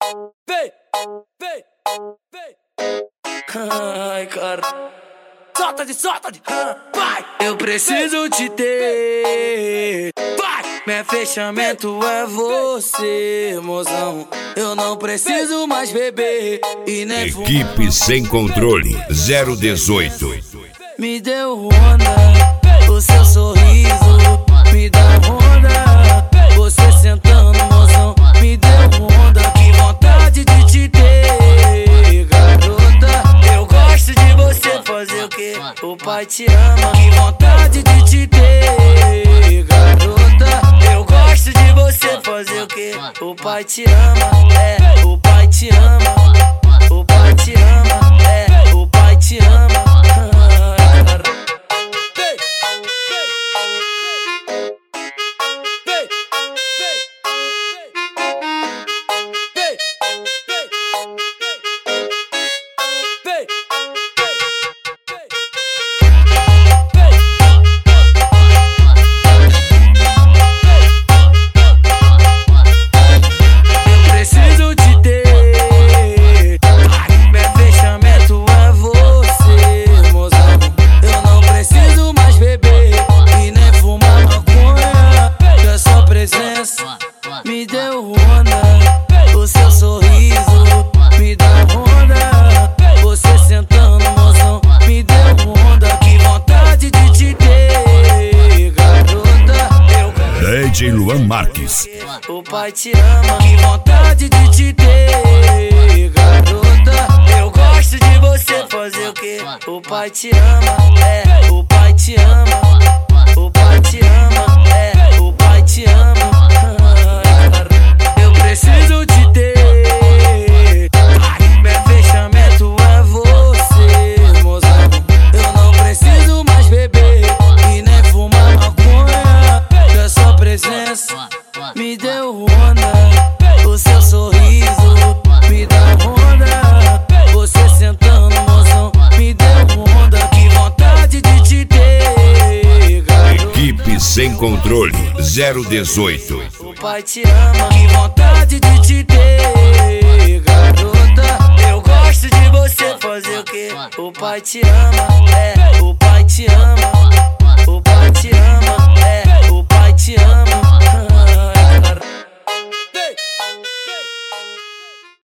Vem, vem, vem. Ai, cara. Solta de, vai. Eu preciso te ter, vai. Meu fechamento é você, mozão. Eu não preciso mais beber e nem fumar. Equipe Sem Controle 018. Me deu onda, o seu sorriso me dá onda. Você sentando, mozão, me deu onda. Que vontade de te ter, garota. Eu gosto de você, fazer o quê? O pai te ama. Que vontade de te ter, garota. Eu gosto de você, fazer o quê? O pai te ama, o pai te ama. O pai te ama, o pai te ama. Me deu onda, o seu sorriso me dá onda. Você sentando, mozão, me deu onda. Que vontade de te ter, garota. DJ Luan Marques. O pai te ama. Que vontade de te ter, garota. Eu gosto de você, fazer o quê? O pai te ama, o pai te ama. O pai te ama, o pai te ama. Preciso te ter, meu fechamento é você, mozão. Eu não preciso mais beber e nem fumar maconha. Que a sua presença me deu onda, o seu sorriso me dá onda. Você sentando, mozão, me deu onda. Que vontade de te ter, garota. Equipe Sem Controle 018. O pai te ama, que vontade de te ter, garota. Eu gosto de você, fazer o quê? O pai te ama, o pai te ama.